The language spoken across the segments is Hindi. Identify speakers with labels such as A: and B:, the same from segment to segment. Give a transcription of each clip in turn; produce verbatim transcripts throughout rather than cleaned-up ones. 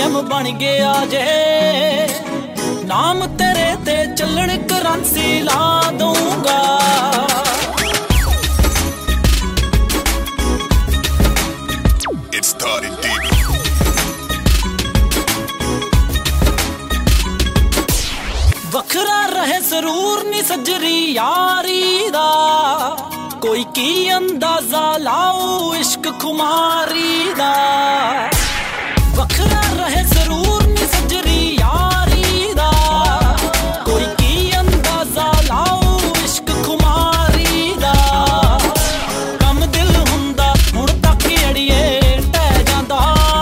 A: पीएम बन गया जे नाम तेरे ते चलन करंसी ला दूंगा।
B: It started deep.
A: वखरा रहे जरूर नी सजरी यारी दा कोई की अंदाजा लाओ इश्क खुमारी दा। वखरा रहे जरूर नी सजरी यारी दा कोई की अंदाजा लाओ इश्क खुमारी दा। कम दिल हुंदा हुण तक अड़िए टह जांदा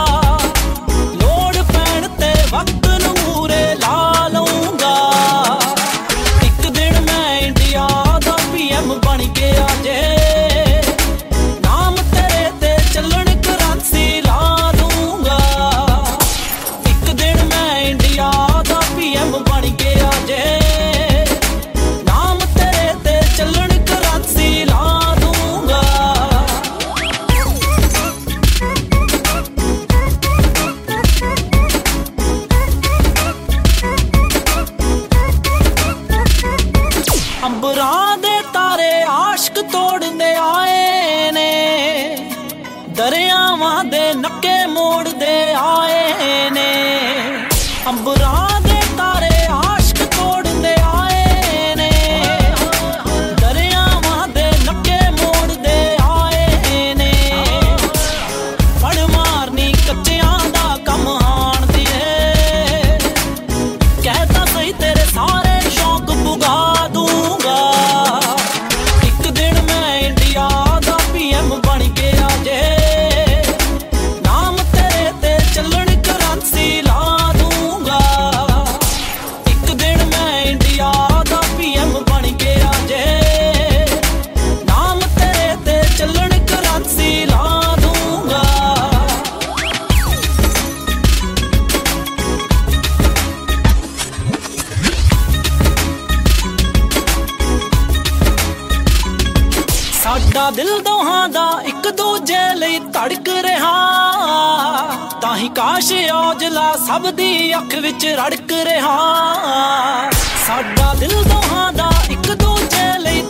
A: लोड़ पैण ते वक्त नूं मूरे ला लूंगा। एक दिन मैं इंडिया दा पीएम बन गया जे नाम तेरे ते चलन करंसी ला दूंगा। एक दिन मैं इंडिया दा पीएम बन गया जे नाम तेरे ते चलन करंसी ला दूंगा। अंबरां दे तारे आशिक तोड़दे आए ने दरियावां दे नक्के मोड़दे आए ने। अंबरां दे तारे आशिक तोड़दे आए ने दरियावां दे नक्के मोड़दे आए ने। फड़ मारनी कच्चियां दा कम हाण दिए कहता सही तेरे सारे शौक पुगा दूंगा। एक दिन मैं इंडिया दा पीएम बन गया जे नाम तेरे ते चलन करंसी ला दूंगा। एक दिन मैं इंडिया दा पीएम बन गया जे नाम तेरे ते चलन करंसी ला दूंगा। साडा दिल दोहां दा इक दूजे लई धड़क रहा ताही काश औजला सब दी अख विच रड़क रहा। साडा दिल दोहां दा इक दूजे लई